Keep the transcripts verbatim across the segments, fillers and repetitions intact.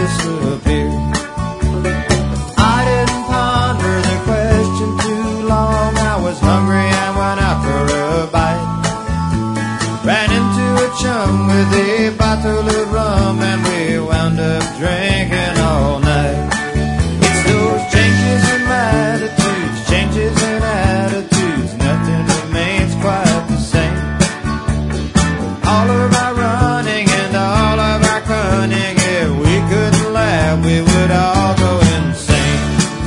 disappear. I didn't ponder the question too long. I was hungry and went out for a bite. Ran into a chum with a bottle of rum, and we wound up drinking all night. It's those changes in attitudes, changes in attitudes, nothing remains quite the same. All of our running and all of our cunning, if we couldn't laugh, we would all go insane.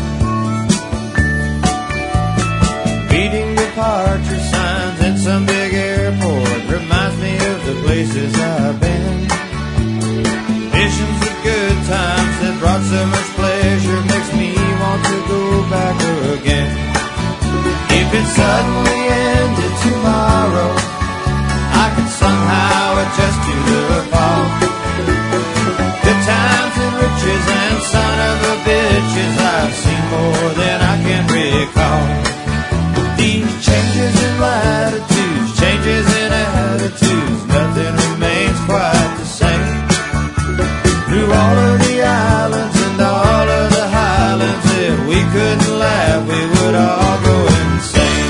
Reading departure signs in some big airport reminds me of the places I've been. Visions of good times that brought so much pleasure makes me want to go back again. If it suddenly ended tomorrow, I could somehow adjust to the fall. Good times and riches and son of a bitches, I've seen more than I can recall. These changes in latitudes, changes in attitudes, nothing remains quite the same. Through all of the islands and all of the highlands, if we couldn't laugh, we would all go insane.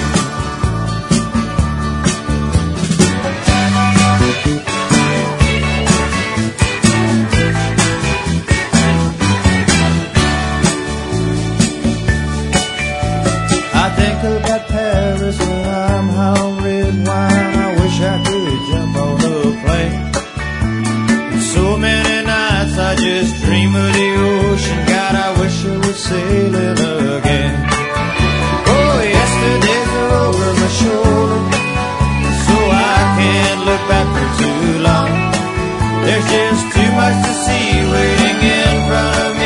I think about Paris when I'm high on red wine. I wish I could jump on a plane. So many nights I just dream of the ocean. God, I wish I was sailing again. Oh, yesterday's over my shoulder, so I can't look back for too long. There's just too much to see waiting in front of me.